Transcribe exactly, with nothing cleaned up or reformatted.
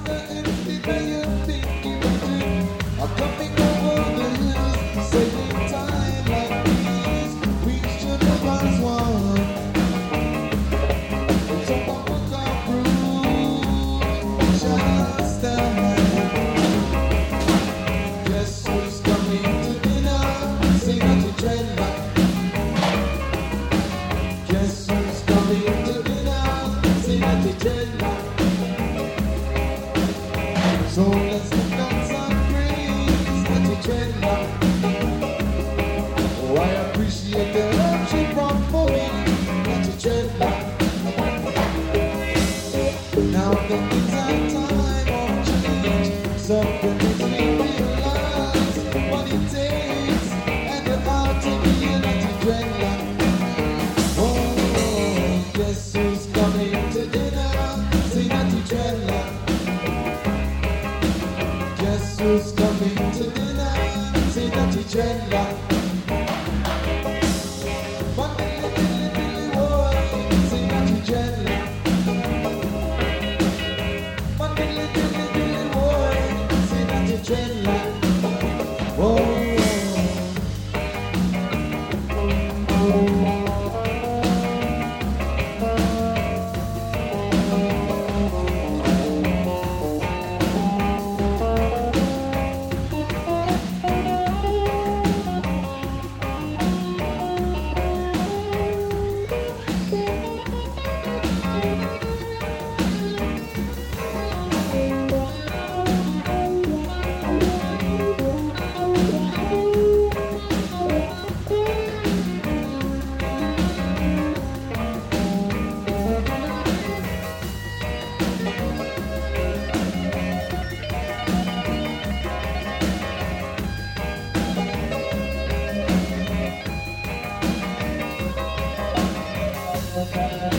So let's look at some praise that you treasure. Oh, I appreciate the love she brought for me that you treasure. Now the things and time of change, something makes me realize what it takes and the heart to be that you treasure. Oh, guess who's coming to dinner? Say that you treasure. Guess who's coming to dinner? Say that you dreadlock. One billy, billy, billy boy, say that you dreadlock. One billy, billy, billy boy, say that you dreadlock. Oh, Okay.